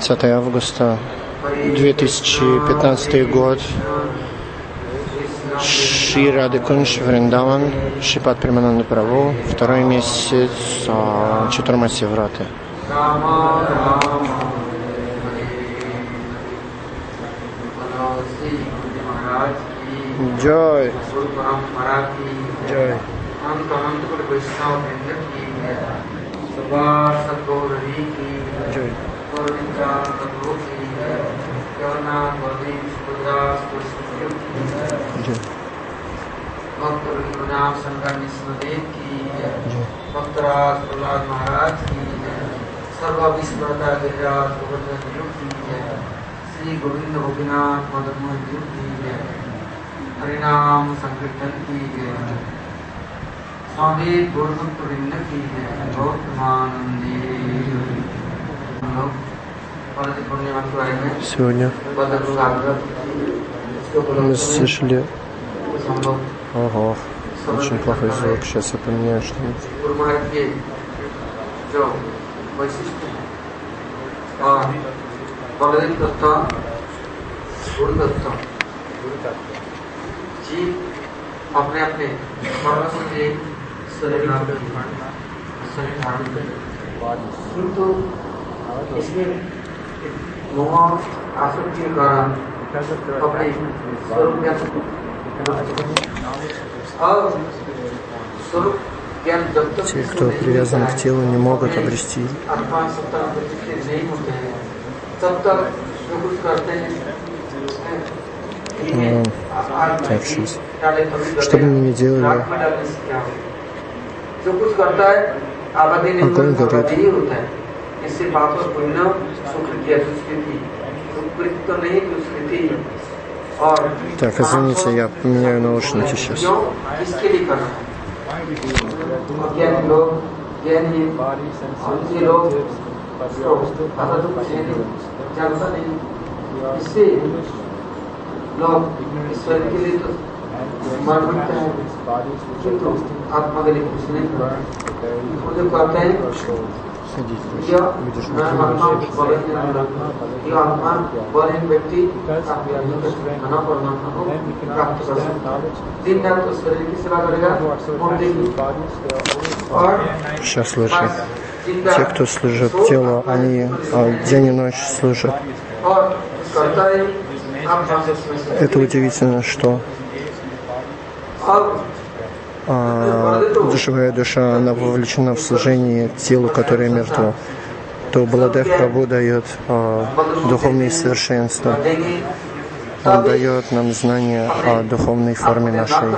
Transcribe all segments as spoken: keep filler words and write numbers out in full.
двадцатое августа две тысячи пятнадцатый год. Шри Рады Кунж, Вриндаван, Шрипад Премананда Прабху, второй месяц Чатурмаси Враты. Джой. Джой. Джой. भक्त रघुनाथ शंकर विष्णुदेव की भक्तराज प्रहलाद महाराज की सर्व विस्मृता गिरिराज गोवर्धन युग की श्री गोविंद गोपीनाथ मदन मोहन युग की हरिनाम संकीर्तन की स्वामी गौरभक्त वृंद की गौतमानंदी। Сегодня мы слышали. Ого, очень плохой звук. Сейчас я поменяю что-нибудь. Те, кто привязан к телу, не могут обрести. Ну, так, сейчас. Что бы мы ни делали, огонь горит. Так, извините, я поменяю наушники сейчас. Сейчас лучше. Те, кто служит телу, они день и ночь служат. Это удивительно, что а, живая душа, она вовлечена в служение телу, которое мертво. То Баладев Прабху дает а, духовные совершенства. Он дает нам знания о духовной форме нашей.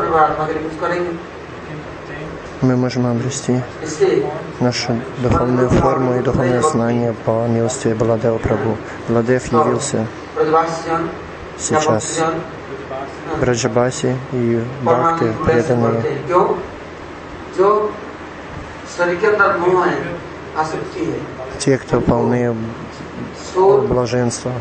Мы можем обрести нашу духовную форму и духовное знание по милости Баладева Прабху. Баладев явился сейчас. Браджабаси и бхакты преданные. Те, кто полны блаженства.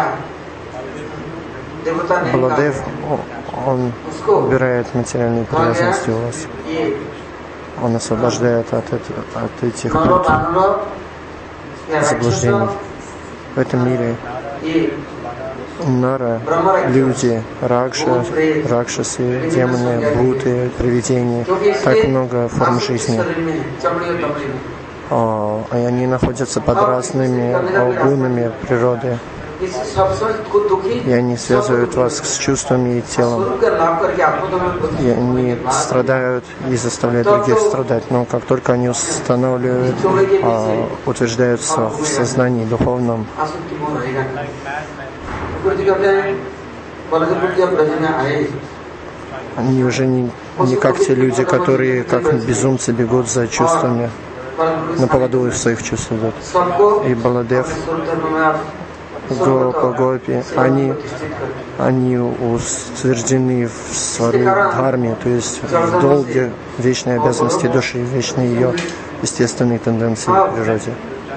Баладев, он убирает материальные привязанности у вас. Он освобождает от, от, от этих заблуждений. В этом мире Нара, люди, ракша, ракшасы, демоны, бхуты, привидения, так много форм жизни. А, и они находятся под разными гунами природы. И они связывают вас с чувствами и телом. И они страдают и заставляют других страдать. Но как только они устанавливают, а, утверждаются в сознании духовном, они уже не, не как те люди, которые как безумцы бегут за чувствами, на поводу своих чувств идут. И Баладев, Гопа, Гопи, они, они утверждены в своей дхарме, то есть в долге вечной обязанности души, вечной ее естественной тенденции в природе.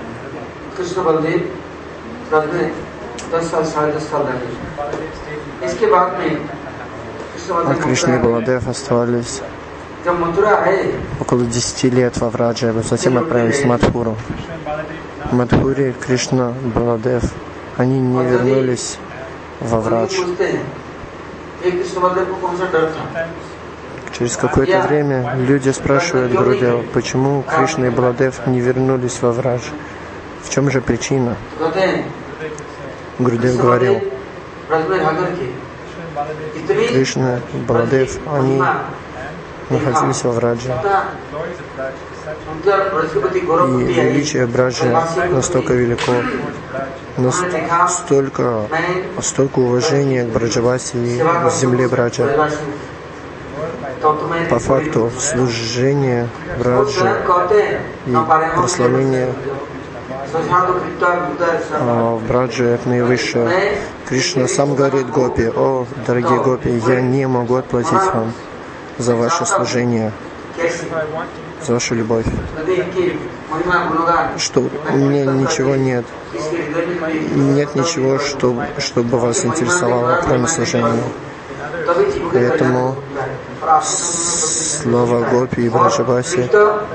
А Кришна и Баладев оставались около десяти лет во Враджа, затем отправились в Мадхуру. Мадхури, Кришна, Баладев, они не вернулись во Врадж. Через какое-то время люди спрашивают Гурудева, почему Кришна и Баладев не вернулись во Врадж? В чем же причина? Гурудев говорил, Кришна и Баладев, они находились во Врадже. И величие Браджи настолько велико, настолько, столько уважения к Браджаваси и к земле Браджа. По факту служение Браджи и прославление в Браджи это наивысшее. Кришна сам говорит Гопи: о, дорогие Гопи, я не могу отплатить вам за ваше служение, за вашу любовь, что у меня ничего нет, нет ничего, что, чтобы вас интересовало, кроме служения. Поэтому слава Гопи и Браджаваси,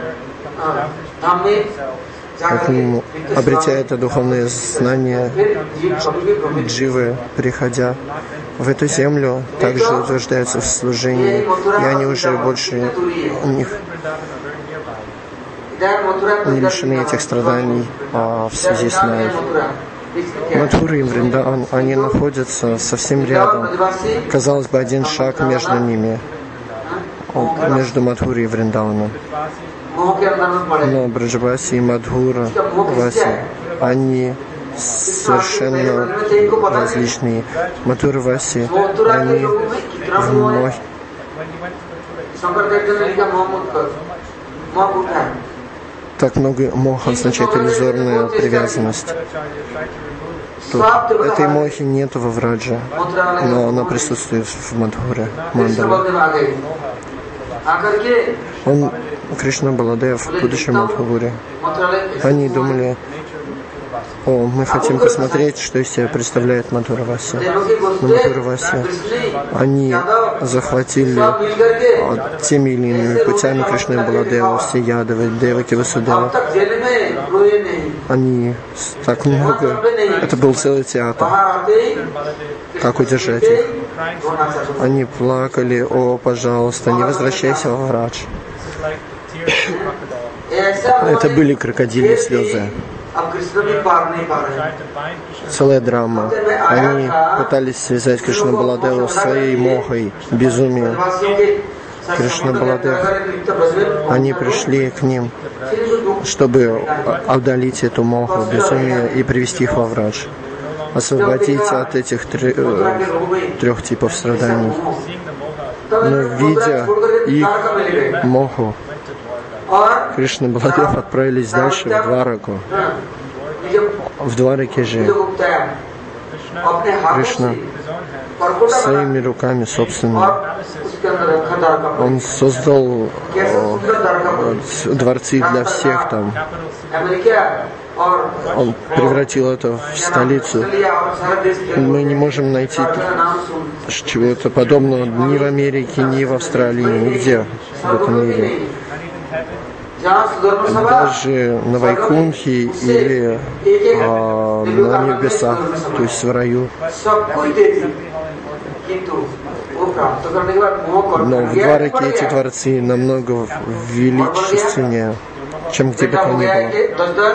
поэтому, обретя это духовное знание, дживы, приходя в эту землю, также утверждаются в служении, и они уже больше у них не лишены этих страданий а в связи с Майей. Мадхура и Вриндаvan, они находятся совсем рядом. Казалось бы, один шаг между ними, между Мадхурой и Вриндаваном. Но Браджаваси и Мадхура Васи, они совершенно различные. Мадхура Васи, они вновь так много моха означает иллюзорная привязанность. Тут этой мохи нету во Врадже, но она присутствует в Мадхуре, Мандале. Он, Кришна Баладев, в будущем Мадхуре. Они думали, о, мы хотим посмотреть, что из себя представляет Мадхура Васи. Но Мадхура Васи, они захватили теми или иными путями Кришны Баладева, все Ядавы, Деваки Васудева. Они так много, это был целый театр. Как удержать их? Они плакали: о, пожалуйста, не возвращайся во Врадж. Это были крокодильи слезы. Целая драма. Они пытались связать Кришну Баладеву своей мохой, безумием. Кришна Баладев, они пришли к ним, чтобы отдалить эту моху, безумие и привести их во Врадж, освободить от этих трех, трех типов страданий. Но видя их моху, Кришна Баладев отправились дальше в Двараку. В Двараке же Кришна своими руками собственными, он создал о, дворцы для всех там. Он превратил это в столицу. Мы не можем найти чего-то подобного ни в Америке, ни в Австралии, нигде в этом мире. Даже на Вайкунхе или а, на небесах, то есть в раю. Но в Двараке эти дворцы намного величественнее, чем где бы то ни было.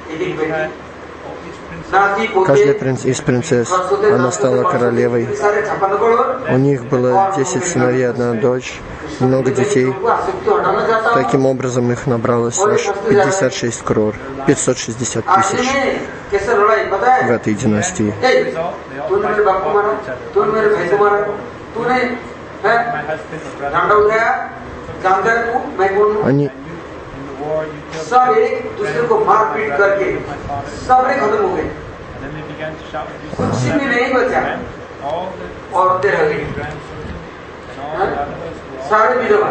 Каждая принц, из принцесс, она стала королевой. У них было десять сыновей, одна дочь, много детей. Таким образом их набралось аж пятьдесят шесть крор, пятьсот шестьдесят тысяч в этой династии. Они सब एक दूसरे को मारपीट करके सबने खत्म हो गए, कुछ भी नहीं बचा, औरतें रह गई, सारे विधवा,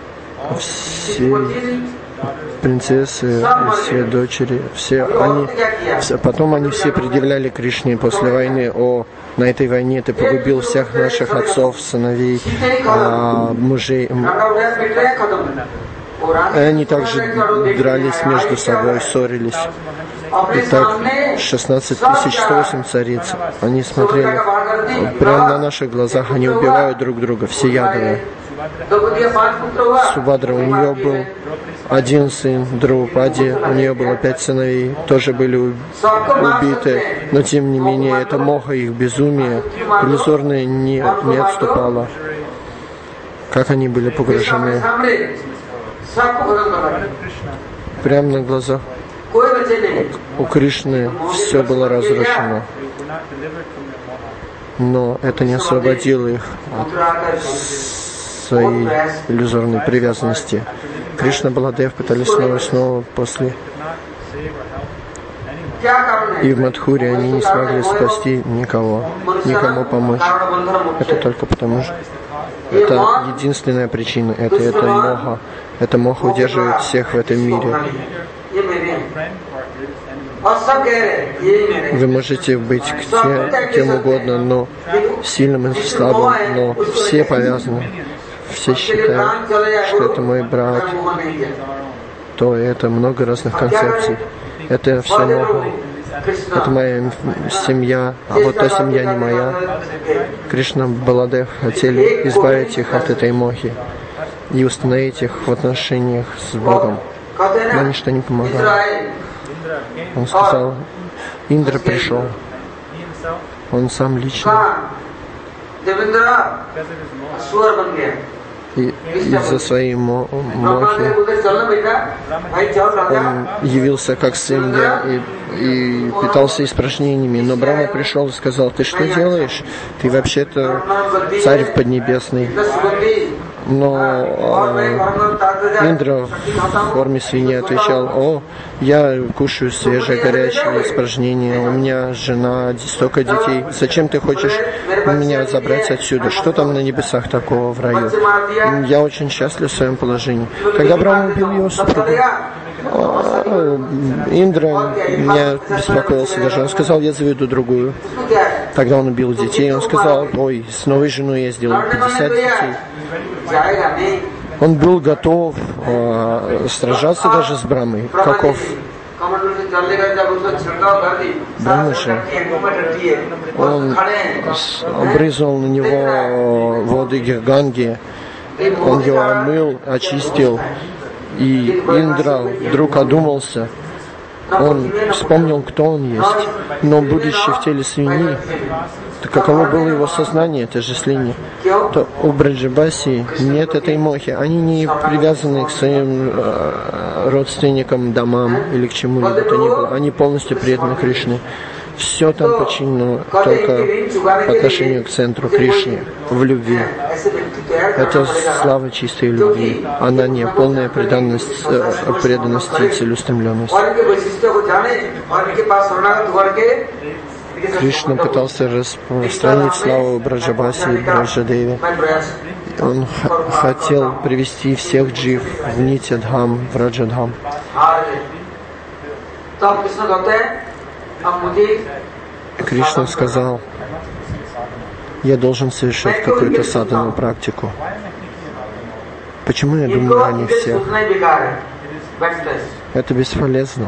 все принцессы, все дочери, все они, все, потом они все предъявляли Кришне после войны: о, на этой войне ты погубил всех наших отцов, сыновей, а, мужей. И они также дрались между собой, ссорились. Итак, шестнадцать тысяч сто восемь цариц. Они смотрели прямо на наших глазах, они убивают друг друга, все ядовые. Субхадра, у нее был один сын, Драупади, у нее было пять сыновей, тоже были убиты, но тем не менее это моха, их безумие, иллюзорное не, не отступало. Как они были погружены прямо на глазах у Кришны, все было разрушено. Но это не освободило их от своей иллюзорной привязанности. Кришна, Баладев пытались снова и снова после. И в Мадхуре они не смогли спасти никого, никому помочь. Это только потому, что это единственная причина. Это, это моха. Это моха удерживает всех в этом мире. Вы можете быть тем, кем угодно, но сильным и слабым, но все повязаны. Все считают, что это мой брат, то это много разных концепций. Это все моха. Это моя семья, а вот та семья не моя. Кришна, Баладев хотели избавить их от этой мохи и установить их в отношениях с Богом. Но ничто не помогало. Он сказал, Индра пришел. Он сам лично. И из-за своей мо- мохи он явился как сын и, и питался испражнениями. Но Брахма пришел и сказал, ты что делаешь? Ты вообще-то царь поднебесный. Но э, Индра в форме свиньи отвечал, о, я кушаю свежее, горячее испражнение, у меня жена, столько детей. Зачем ты хочешь меня забрать отсюда? Что там на небесах такого в раю? Я очень счастлив в своем положении. Когда Брахма убил его супругу, Индра меня беспокоился даже. Он сказал, я заведу другую. Тогда он убил детей. Он сказал, ой, с новой женой я сделал пятьдесят детей. Он был готов э, сражаться даже с Брахмой. Каков Брахмаша? Он обрызал на него воды Ганги. Он его омыл, очистил. И Индра вдруг одумался. Он вспомнил, кто он есть. Но будучи в теле свиньи, то каково было его сознание, это же слини, то у Браджабаси нет этой мохи. Они не привязаны к своим э, родственникам, домам или к чему-либо то ни было. Они полностью преданы Кришне. Все там подчинено только по отношению к центру Кришне, в любви. Это слава чистой любви. Она не полная преданность, преданность и целеустремленность. Кришна пытался распространить славу Браджабаси и Браджадеве. Он х- хотел привести всех джив в Нитядхам, в Раджадхам. Кришна сказал, я должен совершать какую-то садану практику. Почему я думаю о них всех? Это бесполезно.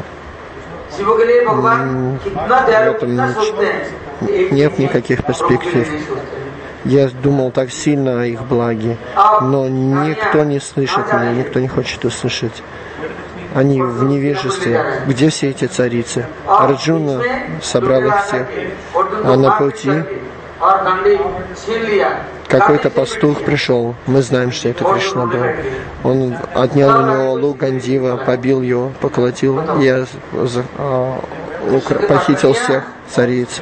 В этом нич- нет никаких перспектив. Я думал так сильно о их благе, но никто не слышит меня, никто не хочет услышать. Они в невежестве. Где все эти царицы? Арджуна собрал их всех, а на пути какой-то пастух пришел. Мы знаем, что это Кришна был. Он отнял у него лук Гандива, побил его, поколотил и а, укра... похитил всех цариц.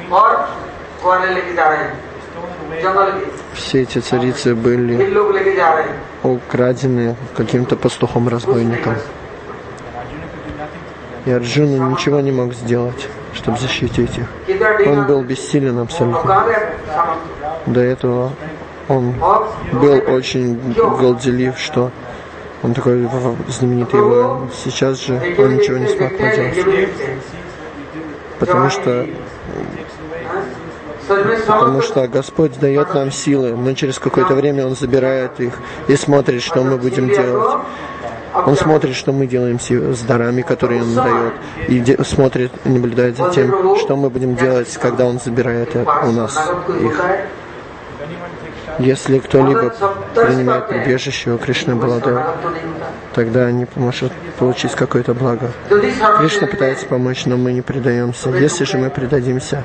Все эти царицы были украдены каким-то пастухом-разбойником. И Арджуна ничего не мог сделать, чтобы защитить их. Он был бессилен абсолютно. До этого он был очень горделив, что он такой знаменитый воин. Сейчас же он ничего не смог поделать. Потому что Потому что Господь дает нам силы, но через какое-то время Он забирает их и смотрит, что мы будем делать. Он смотрит, что мы делаем с дарами, которые Он дает, и де- смотрит, наблюдает за тем, что мы будем делать, когда Он забирает у нас их. Если кто-либо принимает прибежище у Кришны Баладева, тогда они может получить какое-то благо. Кришна пытается помочь, но мы не предаемся. Если же мы предадимся,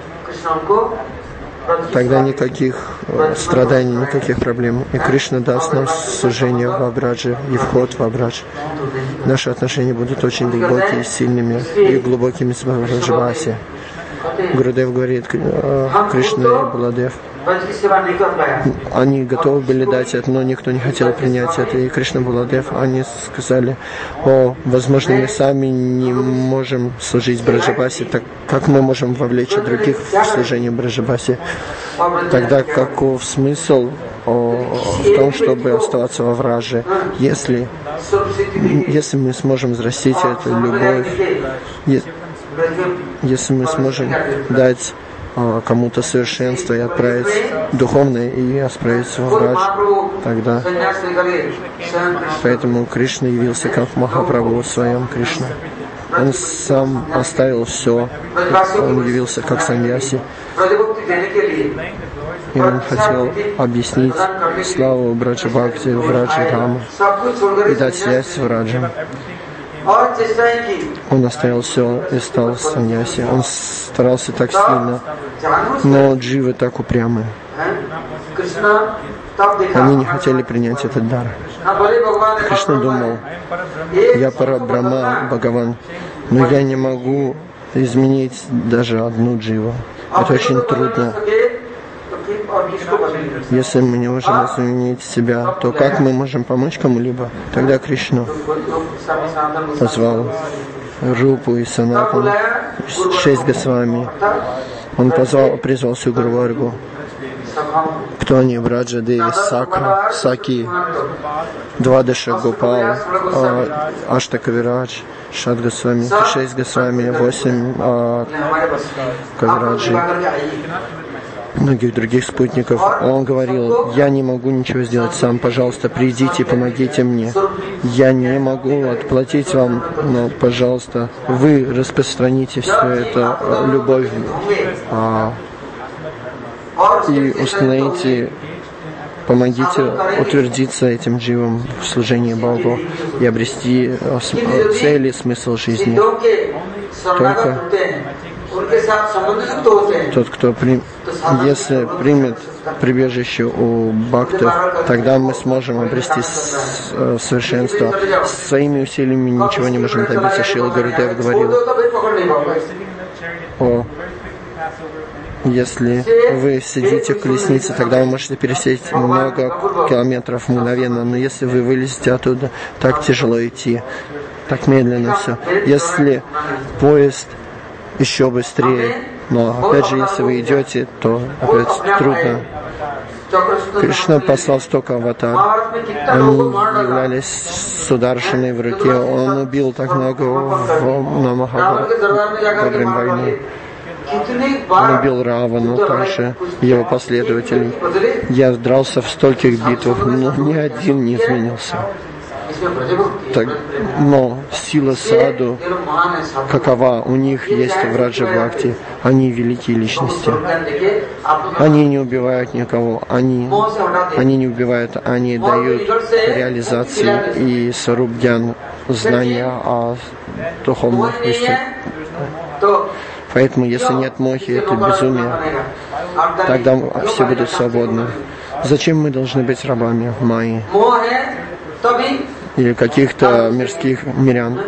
тогда никаких страданий, никаких проблем. И Кришна даст нам служение в Абрадже и вход в Абрадж. Наши отношения будут очень глубокими, сильными и глубокими с Браджаваси. Гурудев говорит, Кришна и Баладев, они готовы были дать это, но никто не хотел принять это. И Кришна Баладев, они сказали, о, возможно, мы сами не можем служить Браджабасе, так как мы можем вовлечь других в служение Браджабасе? Тогда каков смысл о, в том, чтобы оставаться во Враже, если, если мы сможем взрастить эту любовь, если мы сможем дать кому-то совершенство и отправить духовное и отправиться во Врадж, тогда. Поэтому Кришна явился как Махапрабху в своем Кришна. Он сам оставил все, он явился как саньяси. И он хотел объяснить славу Браджа Бхакти в Раджа Дхаму и дать связь с Враджем. Он оставил все и стал саньяси. Он старался так сильно, но дживы так упрямы. Они не хотели принять этот дар. Кришна думал, я пара Брахма, Бхагаван, но я не могу изменить даже одну дживу. Это очень трудно. Если мы не можем изменить себя, то как мы можем помочь кому-либо? Тогда Кришна позвал Рупу и Санатану, шесть Госвами. Он позвал, призвал всю Гурваргу. Кто они? Браджа Деви, Сакра, Саки, Двадаша Гопал, Аштака Вирадж, Шат Госвами, шесть Госвами, восемь Кавираджи, многих других спутников. Он говорил, я не могу ничего сделать сам, пожалуйста, придите, помогите мне. Я не могу отплатить вам, но, пожалуйста, вы распространите все это, любовь, а, и установите, помогите утвердиться этим дживам в служении Богу и обрести цель и смысл жизни. Только тот, кто при... если примет прибежище у бхактов, тогда мы сможем обрести совершенство. Своими усилиями ничего не можем добиться. Шрила Гурудев говорил, о, если вы сидите в колеснице, тогда вы можете пересечь много километров мгновенно, но если вы вылезете оттуда, так тяжело идти, так медленно все. Если поезд еще быстрее, но опять же, если вы идете, то опять трудно. Кришна послал столько аватар. Они являлись сударшиной в руке. Он убил так много в, на Махабхарате во время войны. Он убил Равану, также его последователей. Я дрался в стольких битвах, но ни один не изменился. Так, но сила саду, какова? У них есть в Раджа Бхакти. Они великие личности. Они не убивают никого. Они, они не убивают, они дают реализации и сарубдьян, знания о духовных вещах. Поэтому, если нет мохи, это безумие. Тогда все будут свободны. Зачем мы должны быть рабами Майи? Или каких-то мирских мирян.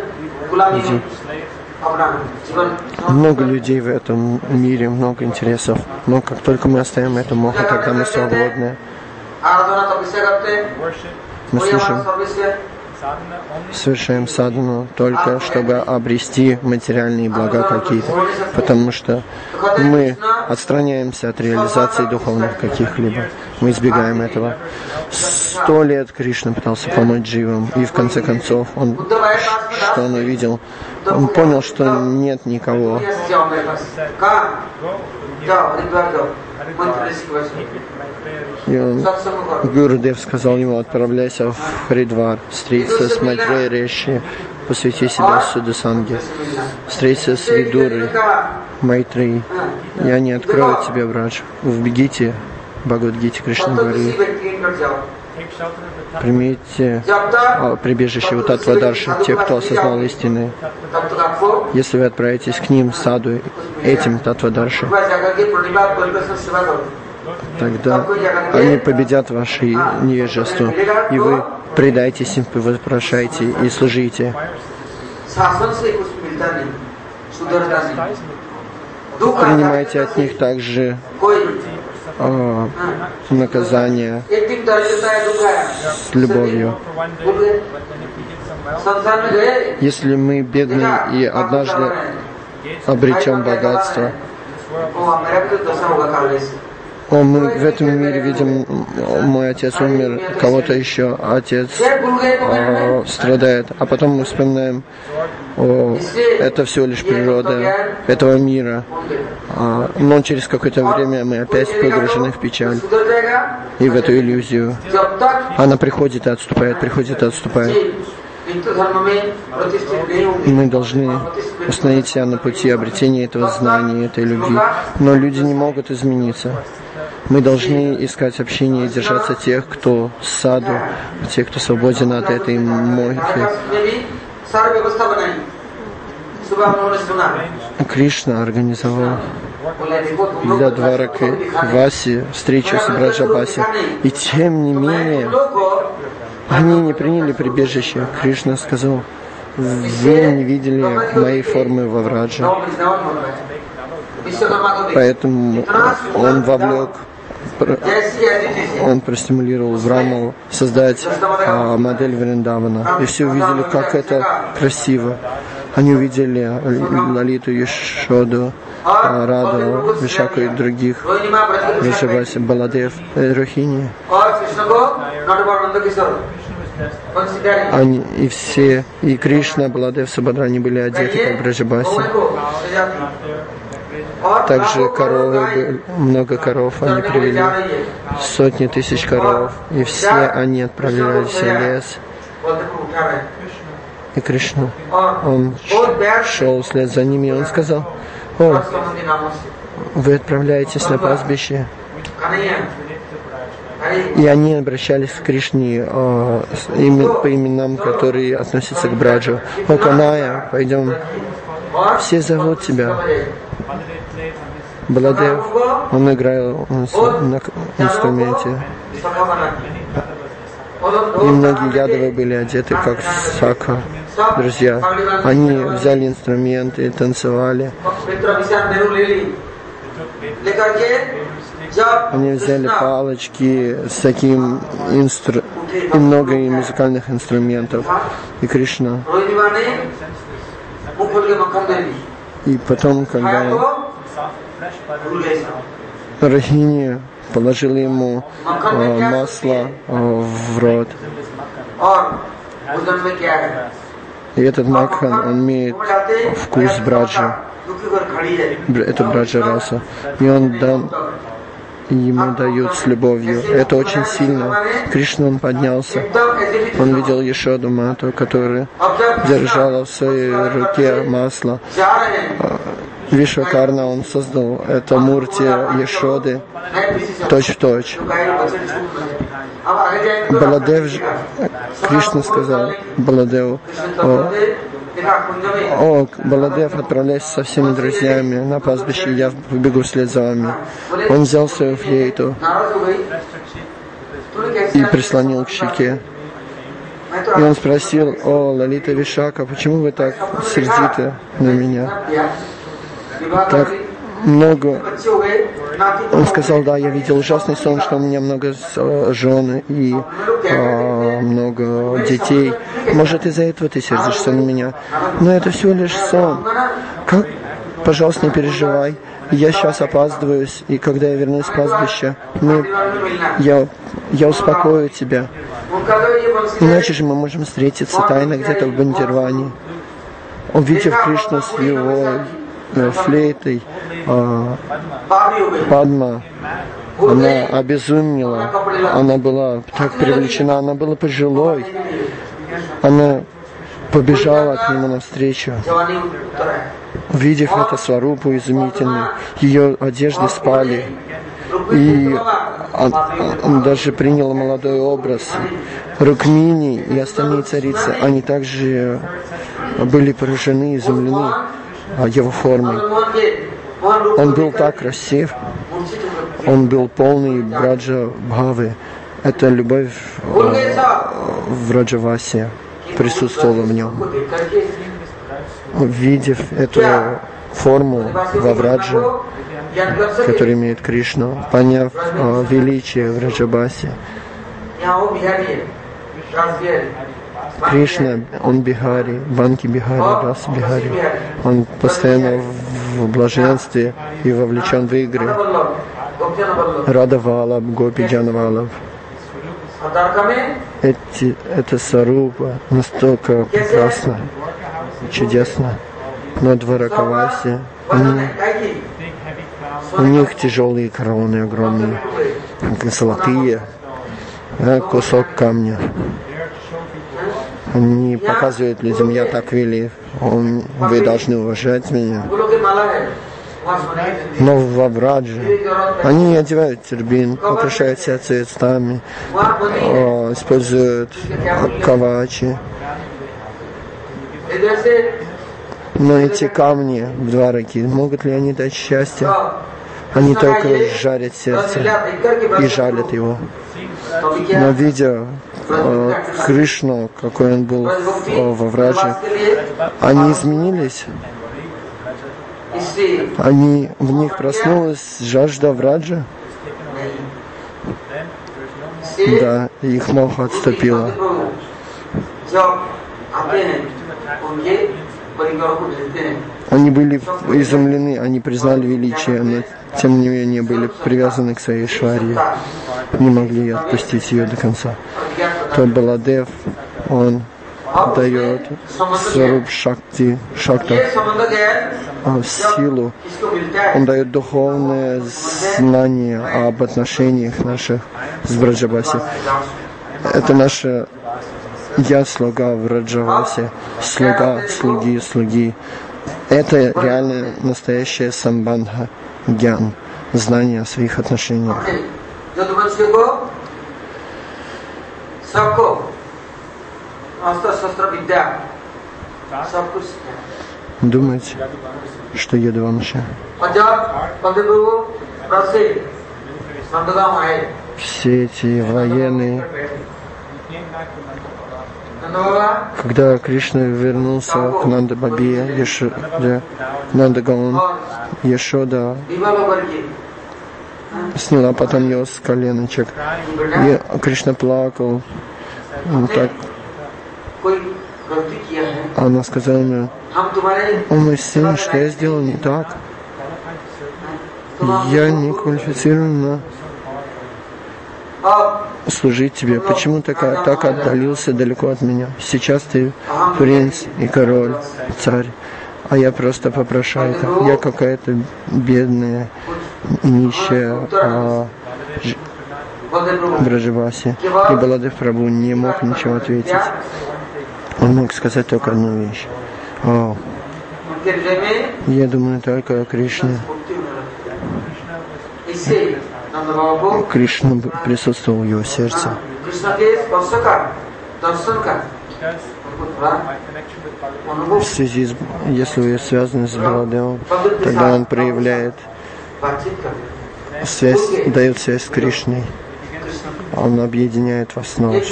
Много людей в этом мире, много интересов. Но как только мы оставим эту моху, тогда мы свободны. Мы слушаем, совершаем садхану только чтобы обрести материальные блага какие-то, потому что мы отстраняемся от реализации духовных каких-либо. Мы избегаем этого. Сто лет Кришна пытался помочь дживам, и в конце концов, он, что он увидел? Он понял, что нет никого. И он, Гурудев сказал ему: отправляйся в Харидвар, встреться с Майтреей Риши, посвяти себя Судасанге, встреться с Видурой, Майтреей, и они откроют тебе Брадж. Вбегите, Бхагавад-гите Кришна говорит: примите а, прибежище у Таттвадарши, те, кто осознал истины. Если вы отправитесь к ним, саду, этим Таттвадарши, тогда они победят ваше невежество, и вы предайтесь им, вопрошайте и служите. Принимайте от них также э, наказание с любовью. Если мы бедны и однажды обретем богатство, О, мы в этом мире видим, мой отец умер, кого-то еще отец о, страдает, а потом мы вспоминаем, о, это всего лишь природа этого мира, а, но через какое-то время мы опять погружены в печаль и в эту иллюзию. Она приходит и отступает, приходит и отступает. Мы должны установить себя на пути обретения этого знания, этой любви. Но люди не могут измениться. Мы должны искать общение и держаться тех, кто саду, тех, кто свободен от этой мохи. Кришна организовал для Двараки Васи встречу с Браджабаси. И тем не менее, они не приняли прибежище. Кришна сказал: вы не видели моей формы во Врадже. Поэтому он вовлек, он простимулировал Враму создать а, модель Вриндавана. И все увидели, как это красиво. Они увидели Лалиту, Яшоду, Раду, Вишаку и других, Вишаваси, Баладев, Рохини. Они и все, и Кришна, Баладев, Субхадра, они были одеты как Браджабаси. Также коровы были, много коров они привели, сотни тысяч коров, и все они отправлялись в лес. И Кришна, он шел вслед за ними, и он сказал: о, вы отправляетесь на пастбище. И они обращались к Кришне э, по именам, которые относятся к Браджу. О, Каная, пойдем. Все зовут тебя. Баладев, он играл на инструменте. И многие ядовы были одеты как сака. Друзья, они взяли инструменты и танцевали. Они взяли палочки с таким инстру... и много музыкальных инструментов. И Кришна. И потом, когда Рахини положила ему э, масло э, в рот, и этот макхан, он имеет вкус браджа, это браджа раса, и он дан, и ему дают с любовью. Это очень сильно. Кришна, он поднялся, он видел Яшоду Мату, которая держала в своей руке масло. Вишвакарна, он создал это мурти Яшоды точь-в-точь. Баладев, Кришна сказал Баладеву: о, о, Баладев, отправляйся со всеми друзьями на пастбище, я побегу вслед за вами. Он взял свою флейту и прислонил к щеке. И он спросил: о, Лалита Вишака, почему вы так сердиты на меня? Так много. Он сказал: да, я видел ужасный сон, что у меня много жен и а, много детей. Может, из-за этого ты сердишься на меня? Но это всего лишь сон. Как? Пожалуйста, не переживай. Я сейчас опаздываюсь, и когда я вернусь с пастбища, мы, я, я успокою тебя. Иначе же мы можем встретиться тайно где-то в Бандирване. Увидев Кришну с его флейтой а, Падма, она обезумела, она была так привлечена, она была пожилой, она побежала к нему навстречу. Увидев это сварупу изумительную, ее одежды спали, и он, он даже принял молодой образ. Рукмини и остальные царицы, они также были поражены, изумлены его формой. Он был так красив, он был полный браджа бхавы. Это любовь в Раджавасе присутствовала в нем. Увидев эту форму во Враджа, который имеет Кришну, поняв о величии в Раджабасе, Кришна, он Бихари, Банки Бихари, Рас Бихари, он постоянно в блаженстве и вовлечен в игры. Рада Валаб, Гопи Джана Валаб. Эти, эта сарупа настолько прекрасна, чудесна. Но Дваракаваси, они, у них тяжелые короны, огромные, золотые, да, кусок камня. Они показывают людям: я так велик, он, вы должны уважать меня. Но в Врадже они одевают тюрбин, украшают себя цветами, о, используют кавачи. Но эти камни в Двараке, могут ли они дать счастье? Они только жарят сердце и жалят его. Но видя э, Кришну, какой он был э, во Врадже, они изменились. Они, в них проснулась жажда Враджа. Да, их моха отступила. Они были изумлены, они признали величие, но тем не менее были привязаны к своей шварье, не могли отпустить ее до конца. То Баладев, он дает Сваруп Шакти, Шакта, силу, он дает духовное знание об отношениях наших с Браджабаси. Это наша я слуга в Раджавасе, слуга, слуги, слуги. Это реально настоящая самбандха, гьян, знание о своих отношениях. Думать, что Ядавамша. Все эти военные. Когда Кришна вернулся к Нанда-Бабе, Ешода, Нанда-Гаон, Ешода сняла потом его с коленочек. И Кришна плакал. Он так. Она сказала ему: «О мой сын, что я сделал не так? Я не квалифицирована служить тебе. Почему ты так, так отдалился далеко от меня? Сейчас ты принц и король, царь, а я просто попрошайка. Я какая-то бедная, нищая а, ж... Браджаваси». И Баладев Прабху не мог ничего ответить. Он мог сказать только одну вещь: «О, я думаю только о Кришне». Кришна присутствовал в его сердце. В связи с, если вы связаны с Баладевом, тогда он проявляет связь, дает связь с Кришной. Он объединяет вас снова.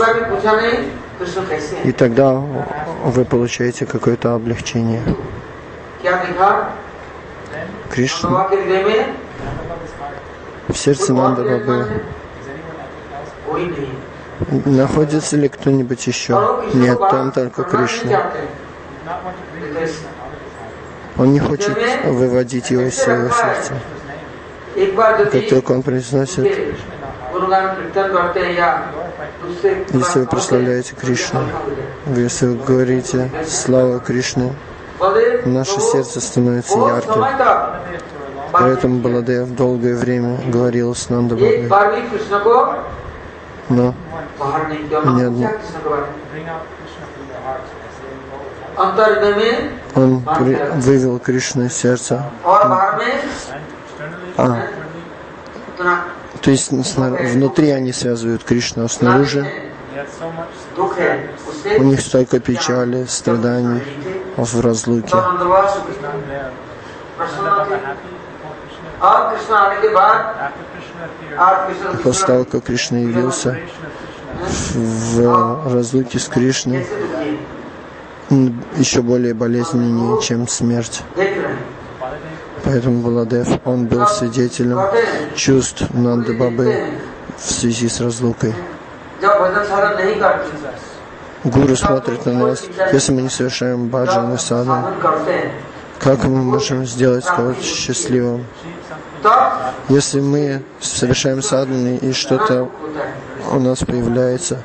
И тогда вы получаете какое-то облегчение. Кришна в сердце Нанда-Бабы. Находится ли кто-нибудь еще? Нет, там только Кришна. Он не хочет выводить его из своего сердца. Как только он произносит, если вы прославляете Кришну, если вы говорите «Слава Кришне», наше сердце становится ярким. Поэтому Баладев долгое время говорил с Нанда Бабой. Но ни одно. Он вывел Кришну из сердца. А, то есть внутри они связывают Кришну, а снаружи у них столько печали, страданий в разлуке. После того, как Кришна явился в разлуке с Кришной, еще более болезненнее, чем смерть. Поэтому Баладев, он был свидетелем чувств Нанды Бабы в связи с разлукой. Гуру смотрит на нас, если мы не совершаем баджан и садан, как мы можем сделать кого-то счастливым? Если мы совершаем садханы и что-то у нас появляется,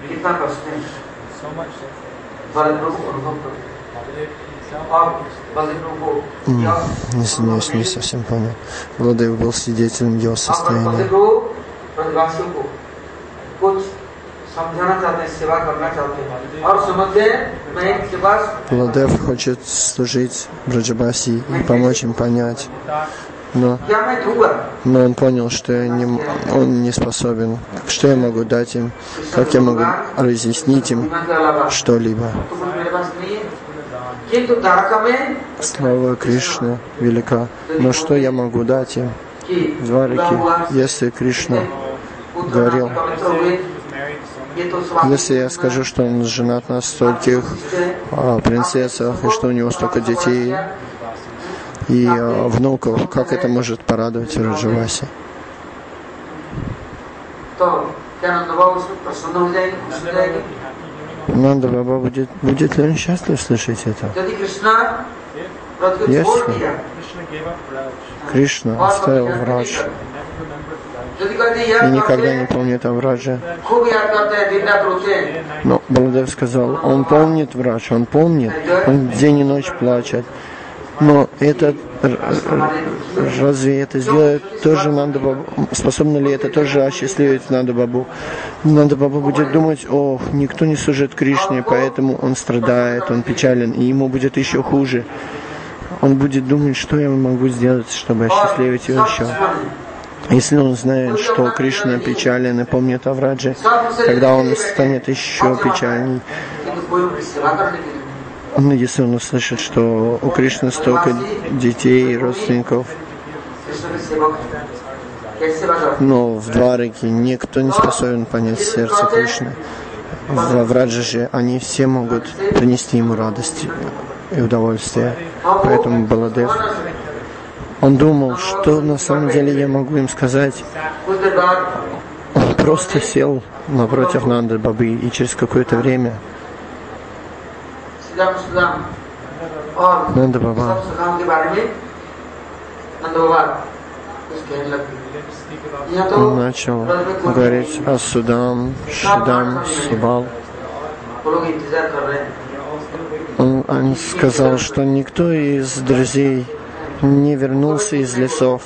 не извиняюсь, не совсем понял. Баладев был свидетелем его состояния. Баладев хочет служить Браджабаси и помочь им понять. Но, но он понял, что я не, он не способен. Что я могу дать им? Как я могу разъяснить им что-либо? Слава Кришны велика. Но что я могу дать им? В Двараке, если Кришна говорил, если я скажу, что он женат на стольких а, принцессах, и что у него столько детей и а, внуков, как это может порадовать Раджаваси? Нанда Баба будет, будет ли он счастлив слышать это? Если Кришна оставил Врадж и никогда не помнит о Врадже. Но Баладев сказал, он помнит Врадж, он помнит, он день и ночь плачет. Но это, разве это сделает тоже Нанда Бабу? Способно ли это тоже осчастливить Нанда Бабу? Нанда Баба будет думать, о, никто не служит Кришне, поэтому он страдает, он печален, и ему будет еще хуже. Он будет думать, что я могу сделать, чтобы осчастливить его еще. Если он знает, что Кришна печален и помнит о Врадже, тогда он станет еще печальней. Но если он услышит, что у Кришны столько детей и родственников, но в Двараке никто не способен понять сердце Кришны. В Врадже же они все могут принести ему радость и удовольствие. Поэтому Баладев, он думал, что на самом деле я могу им сказать. Он просто сел напротив Нанды Бабы, и через какое-то время Нанда Баба он начал говорить о Судам, Шидам, Субал. Он, он сказал, что никто из друзей не вернулся из лесов.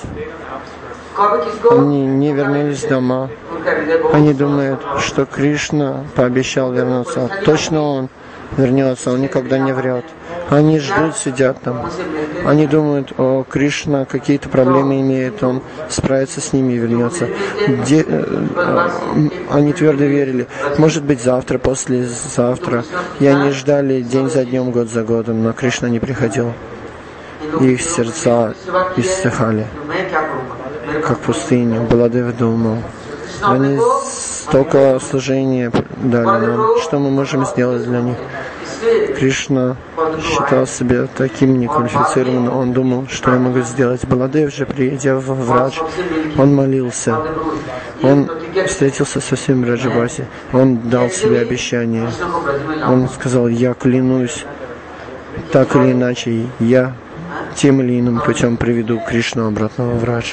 Они не вернулись в дома. Они думают, что Кришна пообещал вернуться. Точно он вернется, он никогда не врет. Они ждут, сидят там. Они думают, о, Кришна какие-то проблемы имеет, он справится с ними и вернется. Де, э, они твердо верили, может быть завтра, послезавтра. И они ждали день за днем, год за годом, но Кришна не приходил. Их сердца иссыхали, как пустыня. Баладев думал, они столько служения дали нам, что мы можем сделать для них? Кришна считал себя таким неквалифицированным, он думал, что я могу сделать. Баладев же, придя в Врадж, он молился, он встретился со всеми Раджабаси, он дал себе обещание, он сказал, я клянусь, так или иначе, я тем или иным путем приведу Кришну обратно в Врадж.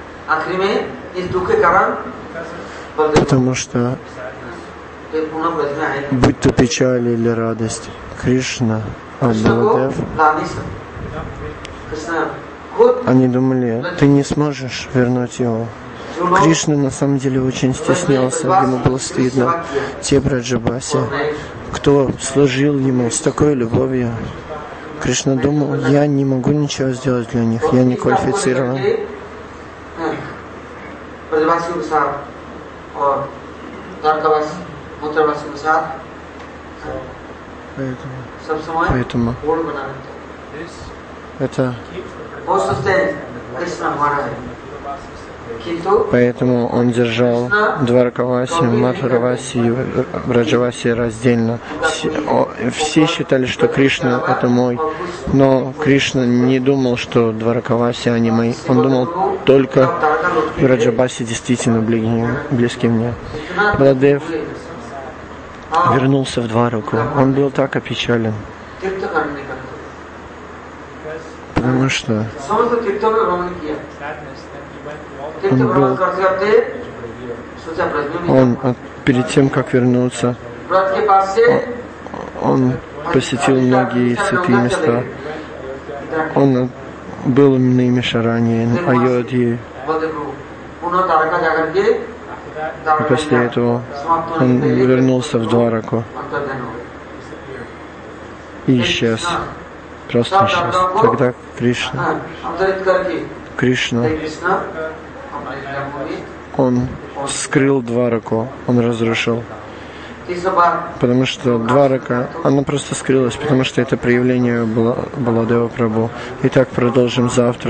Потому что, будь то печаль или радость, Кришна, а Баладев, Они думали, ты не сможешь вернуть его. Кришна на самом деле очень стеснялся, ему было стыдно. Те Браджабаси, кто служил ему с такой любовью, Кришна думал, я не могу ничего сделать для них, я не квалифицирован. Поэтому, поэтому это Поэтому он держал Дваракаваси, Матхураваси и Браджаваси раздельно. Все, о, все считали, что Кришна — это мой, но Кришна не думал, что Дваракаваси они мои. Он думал, только Браджаваси действительно близки, близки мне. Баладев вернулся в Двараку. Он был так опечален, потому что он был, он перед тем, как вернуться, он посетил многие святые места. Он был в Наймишаране, Айодхе. И после этого он вернулся в Двараку и исчез. Просто исчез. Тогда Кришна, Кришна, он скрыл Двараку, он разрушил. Потому что Дварака, она просто скрылась, потому что это проявление Баладева Прабху. Итак, продолжим завтра.